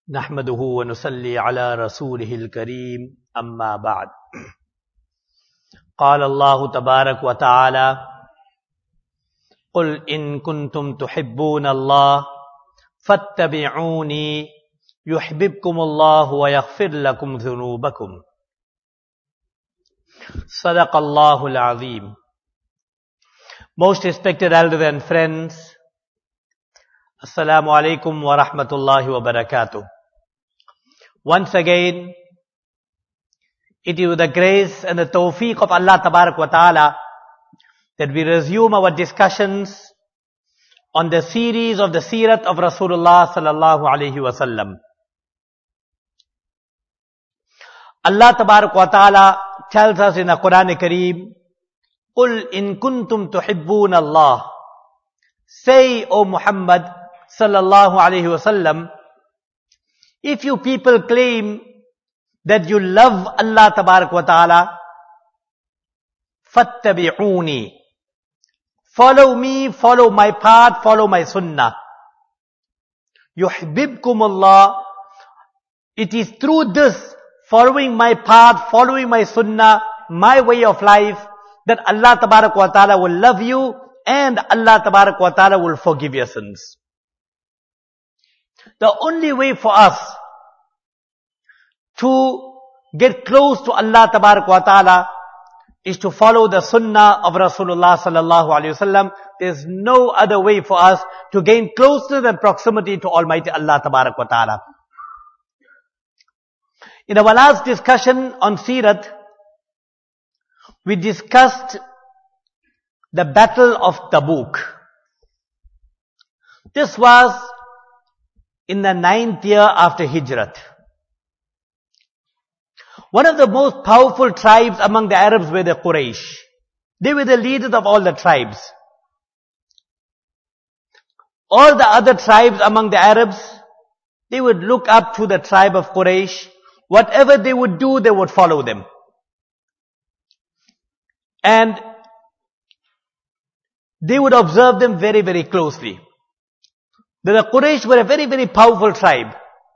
نحمده ونصلي على رسوله الكريم أما بعد قال الله تبارك وتعالى قل إن كنتم تحبون الله فاتبعوني يحببكم الله ويغفر لكم ذنوبكم صدق الله العظيم. Most respected elders and friends, Assalamu alaikum wa rahmatullahi wa barakatuh. Once again, it is the grace and the tawfiq of Allah Tabarak wa Ta'ala that we resume our discussions on the series of the Seerat of Rasulullah Sallallahu Alaihi Wasallam. Allah Tabarak wa Ta'ala tells us in the Quran Kareem, قُلْ إِن كُنْتُمْ تُحِبُّونَ اللَّهِ. Say, O Muhammad Sallallahu Alaihi Wasallam, if you people claim that you love Allah Tabarak wa Ta'ala, fattabi'uni. Follow me, follow my path, follow my sunnah. Yuhibbukum Allah. It is through this, following my path, following my sunnah, my way of life, that Allah Tabarak wa Ta'ala will love you and Allah Tabarak wa Ta'ala will forgive your sins. The only way for us to get close to Allah Tabarak wa Ta'ala is to follow the sunnah of Rasulullah Sallallahu Alaihi Wasallam. There's no other way for us to gain closeness and proximity to Almighty Allah Tabarak wa Ta'ala. In our last discussion on Seerat, we discussed the Battle of Tabuk. This was in the 9th year after Hijrat. One of the most powerful tribes among the Arabs were the Quraysh. They were the leaders of all the tribes. All the other tribes among the Arabs, they would look up to the tribe of Quraysh. Whatever they would do, they would follow them. And they would observe them very, very closely. The Quraysh were a very, very powerful tribe.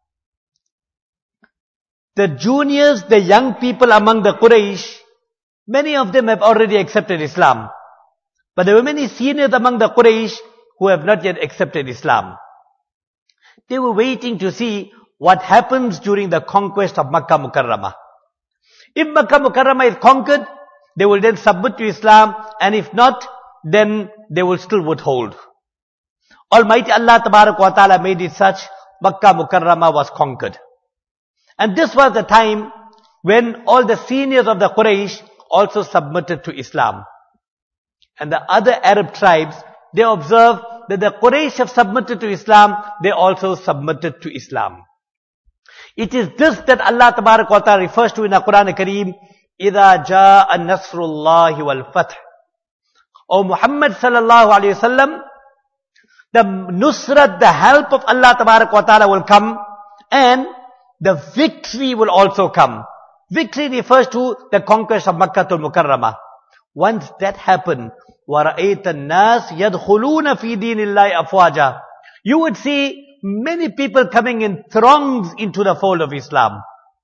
The juniors, the young people among the Quraysh, many of them have already accepted Islam. But there were many seniors among the Quraysh who have not yet accepted Islam. They were waiting to see what happens during the conquest of Makkah Mukarramah. If Makkah Mukarramah is conquered, they will then submit to Islam, and if not, then they will still withhold. Almighty Allah Tabarak wa Ta'ala made it such, Makkah Mukarramah was conquered. And this was the time when all the seniors of the Quraysh also submitted to Islam. And the other Arab tribes, they observed that the Quraysh have submitted to Islam, they also submitted to Islam. It is this that Allah Tabarak wa Ta'ala refers to in the Quran Kareem, إِذَا جَاءَ نَصْرُ اللَّهِ وَالْفَتْحِ. O Muhammad Sallallahu Alaihi Wasallam, the nusrat, the help of Allah Tabarak wa Ta'ala will come, and the victory will also come. Victory refers to the conquest of Makkah al-Mukarramah. Once that happened, وَرَأَيْتَ النَّاسِ يَدْخُلُونَ فِي دِينِ اللَّهِ أَفْوَاجًا. You would see many people coming in throngs into the fold of Islam.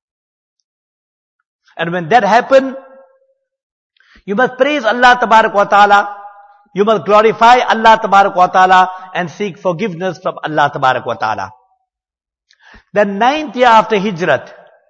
And when that happened, you must praise Allah Tabarak wa Ta'ala. You must glorify Allah Tabarak wa Ta'ala and seek forgiveness from Allah Tabarak wa Ta'ala. The 9th year after Hijrat,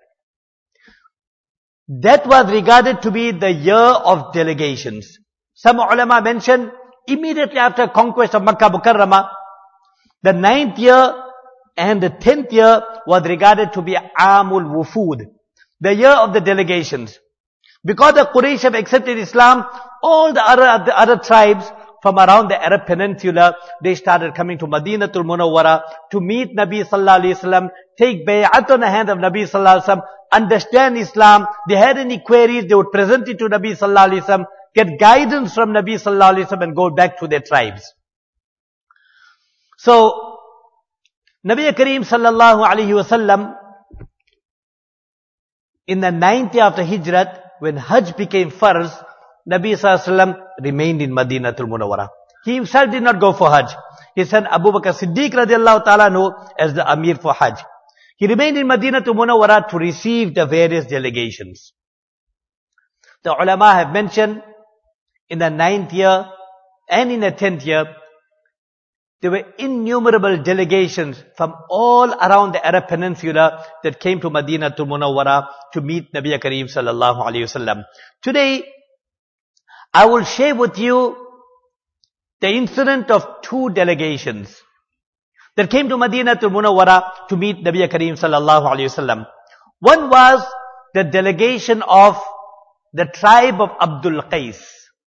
that was regarded to be the year of delegations. Some ulama mention immediately after conquest of Makkah Mukarramah, the 9th year and the 10th year was regarded to be Amul Wufud, the year of the delegations. Because the Quraysh have accepted Islam, all the other tribes from around the Arab Peninsula, they started coming to Madinatul Munawwara to meet Nabi Sallallahu Alaihi Wasallam, take bay'at on the hand of Nabi Sallallahu Alaihi Wasallam, understand Islam. They had any queries, they would present it to Nabi Sallallahu Alaihi Wasallam, get guidance from Nabi Sallallahu Alaihi Wasallam and go back to their tribes. So, Nabi Kareem Sallallahu Alaihi Wasallam, in the 9th year after Hijrat, when Hajj became farz, Nabi Sallallahu Alaihi Wasallam remained in Madinatul Munawwara. He himself did not go for Hajj. His son Abu Bakr Siddiq radiallahu ta'ala anhu as the Amir for Hajj. He remained in Madinah to Munawwara to receive the various delegations. The ulama have mentioned in the 9th year and in the 10th year, there were innumerable delegations from all around the Arab Peninsula that came to Madinah to Munawwara to meet Nabi Kareem sallallahu alayhi wasallam. Today, I will share with you the incident of 2 delegations that came to Madinah to Munawwara to meet Nabi Kareem sallallahu alayhi wasallam. One was the delegation of the tribe of Abdul Qais.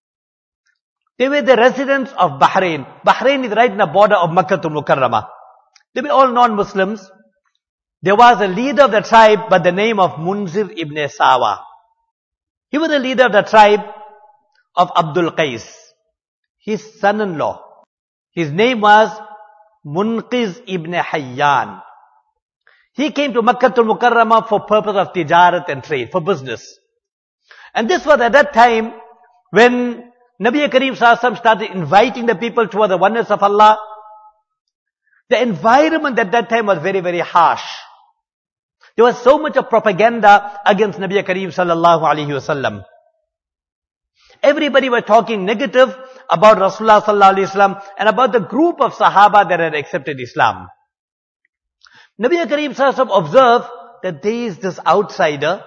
They were the residents of Bahrain. Bahrain is right in the border of Makkah to Mukarramah. They were all non-Muslims. There was a leader of the tribe by the name of Munzir ibn Sawa. He was the leader of the tribe of Abdul Qais. His son-in-law, his name was Munqiz ibn Hayyan. He came to Makkah to Mukarramah for purpose of tijarat and trade, for business. And this was at that time when Nabi Kareem Sallallahu Alaihi Wasallam started inviting the people toward the oneness of Allah. The environment at that time was very, very harsh. There was so much of propaganda against Nabi Kareem Sallallahu Alaihi Wasallam. Everybody was talking negative about Rasulullah Sallallahu Alaihi Wasallam and about the group of Sahaba that had accepted Islam. Nabi Kareem Sallallahu Alaihi Wasallam observed that there is this outsider.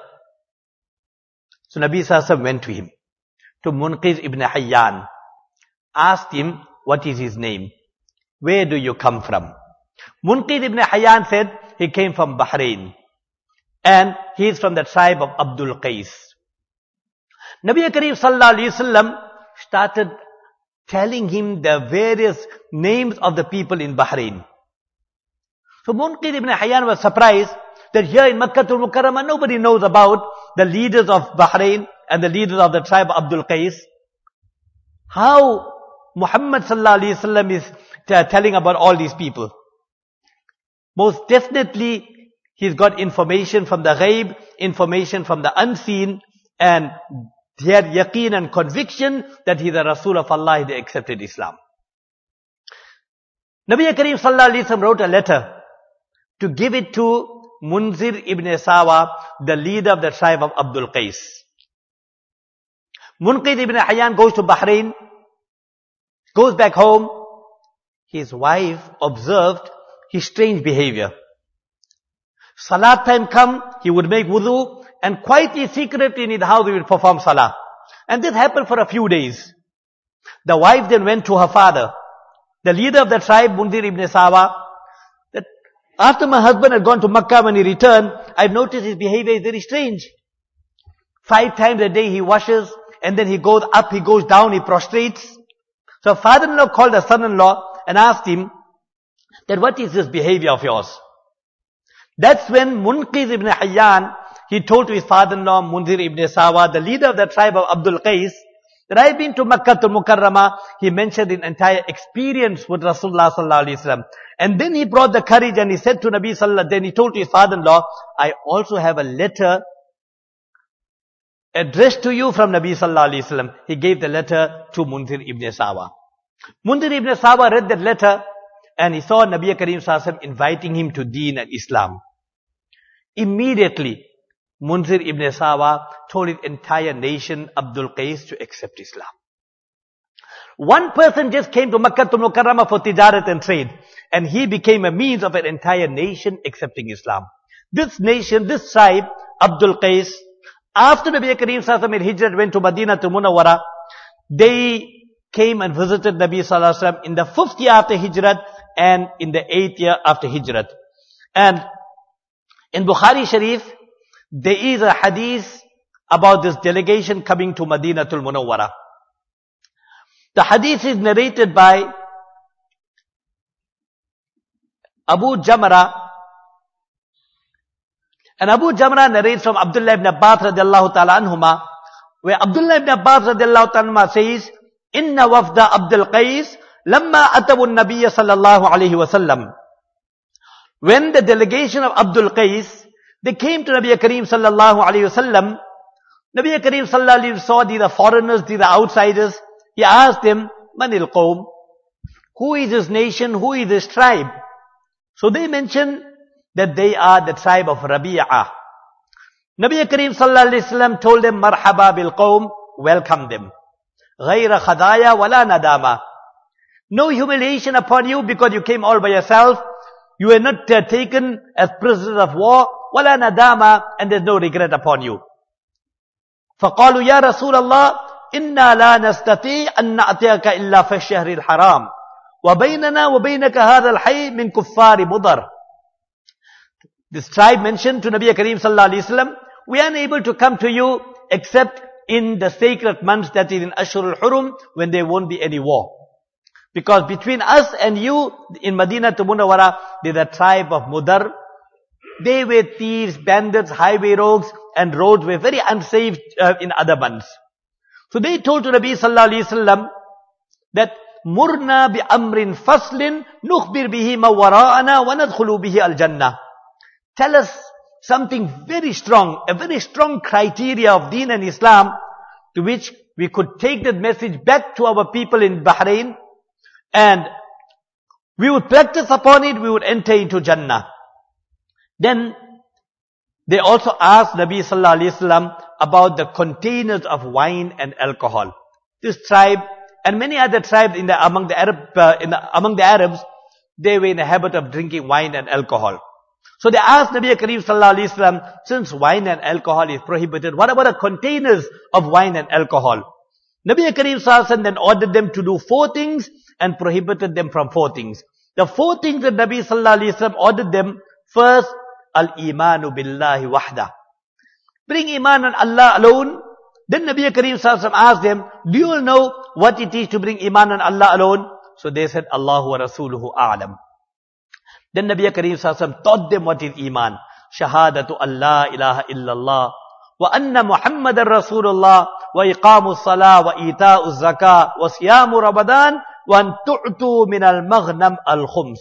So Nabi Sallallahu Alaihi Wasallam went to him, to Munqiz ibn Hayyan, asked him, what is his name? Where do you come from? Munqiz ibn Hayyan said, he came from Bahrain. And he is from the tribe of Abdul Qais. Nabi Kareem Sallallahu Alaihi Wasallam started telling him the various names of the people in Bahrain. So Munqiz ibn Hayyan was surprised that here in Makkah to Mukarramah nobody knows about the leaders of Bahrain and the leaders of the tribe of Abdul Qais. How Muhammad Sallallahu Alaihi Wasallam is telling about all these people? Most definitely he's got information from the ghaib, information from the unseen, and he had yaqeen and conviction that he's a Rasul of Allah, he accepted Islam. Nabi Kareem Sallallahu Alaihi Wasallam wrote a letter to give it to Munzir ibn Sawa, the leader of the tribe of Abdul Qais. Munqiz ibn Hayyan goes to Bahrain, goes back home. His wife observed his strange behavior. Salat time come, he would make wudu, and quietly, secretly in his house he would perform salah. And this happened for a few days. The wife then went to her father, the leader of the tribe, Munzir ibn Sawa, that after my husband had gone to Makkah, when he returned, I've noticed his behavior is very strange. 5 times a day he washes, and then he goes up, he goes down, he prostrates. So father-in-law called the son-in-law and asked him that what is this behavior of yours? That's when Munqiz ibn Hayyan, he told to his father-in-law, Munzir ibn Sawa, the leader of the tribe of Abdul Qais, that I've been to Makkah to Mukarramah. He mentioned an entire experience with Rasulullah Sallallahu Alaihi Wasallam. And then he brought the courage and he said to Nabi Sallallahu, then he told to his father-in-law, I also have a letter addressed to you from Nabi Sallallahu Alaihi Wasallam. He gave the letter to Munzir ibn Sawa. Munzir ibn Sawa read that letter and he saw Nabi Kareem Sallallahu Alaihi Wasallam inviting him to Deen and Islam. Immediately, Munzir ibn Sawa told his entire nation, Abdul Qais, to accept Islam. One person just came to Makkah to Mukarramah for tijarat and trade, and he became a means of an entire nation accepting Islam. This nation, this tribe, Abdul Qais, after Nabi Kareem Sallallahu Alaihi Wasallam made hijrat, went to Madinah to Munawwara, they came and visited Nabi Sallallahu Alaihi Wasallam in the 5th year after hijrat and in the 8th year after hijrat. And in Bukhari Sharif, there is a hadith about this delegation coming to Madinatul Munawwara. The hadith is narrated by Abu Jamra. And Abu Jamra narrates from Abdullah ibn Abbas radiallahu ta'ala anhuma, where Abdullah ibn Abbas radiallahu ta'ala anhuma says, Inna wafda Abdul Qais lamma atabu an-nabiyya sallallahu alayhi wa sallam. When the delegation of Abdul Qais, they came to Nabi Kareem sallallahu alayhi wa sallam, Nabi Kareem sallallahu alayhi wa sallam saw these are foreigners, these are outsiders. He asked them, Manil Qawm, who is this nation, who is this tribe? So they mentioned that they are the tribe of Rabi'ah. Nabi Kareem sallallahu alayhi wasallam told them, Marhaba bil qawm, welcome them. Ghayra khadaya wala nadama. No humiliation upon you because you came all by yourself. You were not taken as prisoners of war. Wala nadama, and there's no regret upon you. فَقَالُوا يَا رَسُولَ اللَّهِ إِنَّا لَا نَسْتَطِيعَ أَن نَأْتِيَكَ إِلَّا فِي الشَّهْرِ الْحَرَامِ وَبَيْنَنَا وَبَيْنَكَ هَذَا الْحَيِّ مِنْ كُفَّارِ مُضَرٍ. This tribe mentioned to Nabi Kareem sallallahu alayhi wasallam, we are unable to come to you except in the sacred months, that is in Ashur al-Hurum, when there won't be any war. Because between us and you in Madinah to Munawwara, there's a tribe of Mudar. They were thieves, bandits, highway rogues, and roads were very unsafe in other months. So they told to Nabi sallallahu alayhi wasallam that Murna bi amrin faslin nukhbir bihi ma wara'ana wa nadkhulu bihi al-jannah. Tell us something very strong, a very strong criteria of Deen and Islam, to which we could take that message back to our people in Bahrain, and we would practice upon it, we would enter into Jannah. Then they also asked Nabi sallallahu alayhi wasallam about the containers of wine and alcohol. This tribe and many other tribes among the Arabs, they were in the habit of drinking wine and alcohol. So they asked Nabi Kareem sallallahu alayhi wasallam, since wine and alcohol is prohibited, what about the containers of wine and alcohol? Nabi Kareem sallallahu alayhi wasallam then ordered them to do 4 things and prohibited them from 4 things. The 4 things that Nabi sallallahu alayhi wasallam ordered them: first, al-imanu billahi wahda. Bring iman on Allah alone. Then Nabi Kareem sallallahu alayhi wasallam asked them, do you all know what it is to bring iman on Allah alone? So they said, Allahu wa rasuluhu a'lam. Then Nabi Kareem sallallahu alayhi wasallam taught them what is iman. Shahadatu Allah ilaha illallah wa anna Muhammadan Rasulullah wa iqamu salah wa ita'u zakah wa siyamu Ramadan wa an tu'tu min al-maghnam al-khums.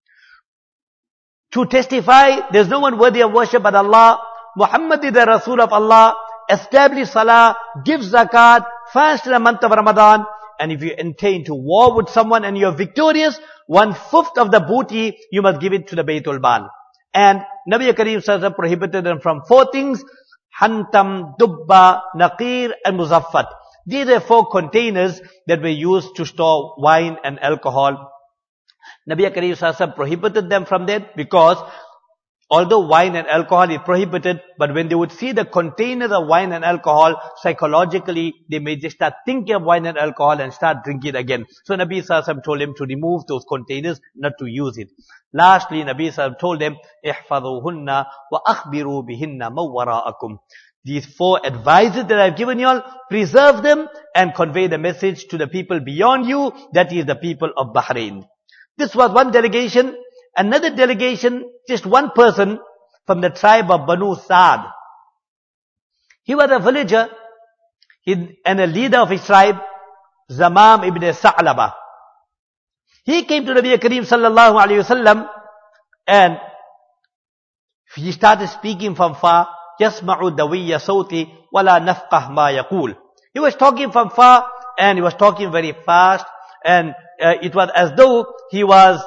To testify, there's no one worthy of worship but Allah. Muhammad is the Rasul of Allah. Establish salah, give zakat, fast in the month of Ramadan. And if you enter into war with someone and you're victorious, 1/5 of the booty, you must give it to the Baytul Mal. And Nabi Kareem sallallahu alayhi wasallam prohibited them from 4 things: Hantam, Dubba, Naqir, and Muzaffat. These are 4 containers that were used to store wine and alcohol. Nabi Kareem sallallahu alayhi wasallam prohibited them from that because although wine and alcohol is prohibited, but when they would see the containers of wine and alcohol, psychologically, they may just start thinking of wine and alcohol and start drinking again. So Nabi sallallahu alayhi wasallam told him to remove those containers, not to use it. Lastly, Nabi sallallahu alayhi wasallam told them, ihfaduhunna wa akhbiru bihinna mawara'akum. These 4 advices that I've given you all, preserve them and convey the message to the people beyond you, that is the people of Bahrain. This was one delegation. Another delegation, just one person from the tribe of Banu Sa'd. He was a villager and a leader of his tribe, Zamam ibn Sa'laba. He came to Nabi Kareem sallallahu alayhi wasallam and he started speaking from far. Yasma'u dawiyya sawti wala nafqah ma yaqul. He was talking from far and he was talking very fast, and it was as though he was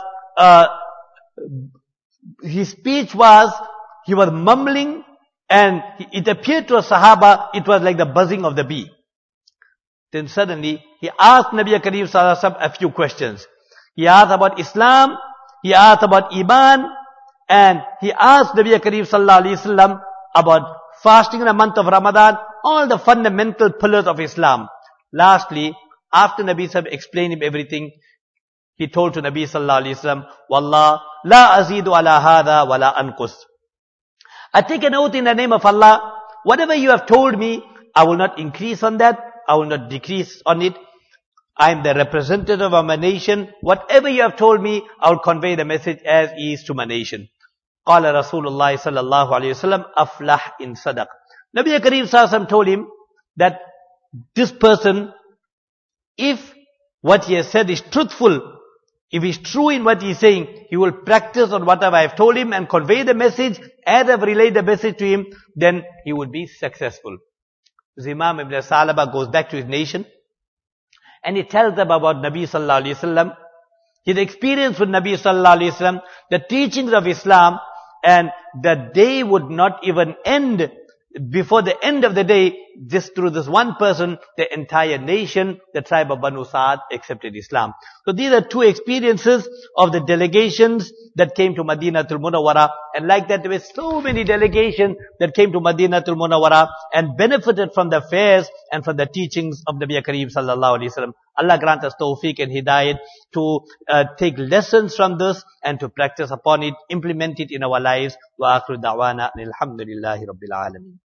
his speech was, he was mumbling, and it appeared to a Sahaba, it was like the buzzing of the bee. Then suddenly, he asked Nabi Kareem sallallahu alayhi wasallam a few questions. He asked about Islam, he asked about Iman, and he asked Nabi Kareem sallallahu alayhi wasallam about fasting in the month of Ramadan, all the fundamental pillars of Islam. Lastly, after Nabi sallallahu alayhi wasallam explained him everything, he told to Nabi sallallahu alayhi wasallam, Wallah, la azidu ala hadha wa la anqus. I take an oath in the name of Allah, whatever you have told me, I will not increase on that, I will not decrease on it. I am the representative of my nation. Whatever you have told me, I will convey the message as is to my nation. Qala Rasulullah sallallahu alayhi wasallam, aflah in sadaq. Nabi Kareem sallallahu alayhi wasallam told him that this person, if what he has said is truthful, if he's true in what he's saying, he will practice on whatever I have told him and convey the message as I've relayed the message to him, then he will be successful. Zamam ibn Sa'laba goes back to his nation and he tells them about Nabi sallallahu alayhi wasallam, his experience with Nabi sallallahu alayhi wasallam, the teachings of Islam, And the day would not even end. Before the end of the day, just through this one person, the entire nation, the tribe of Banu Sa'ad, accepted Islam. So these are two experiences of the delegations that came to Madinatul Munawwara. And like that, there were so many delegations that came to Madinatul Munawwara and benefited from the affairs and from the teachings of Nabi Kareem Sallallahu Alaihi Wasallam. Allah grant us tawfiq and hidayat to take lessons from this and to practice upon it, implement it in our lives. Wa akhiru da'wana alhamdulillahi rabbil alamin.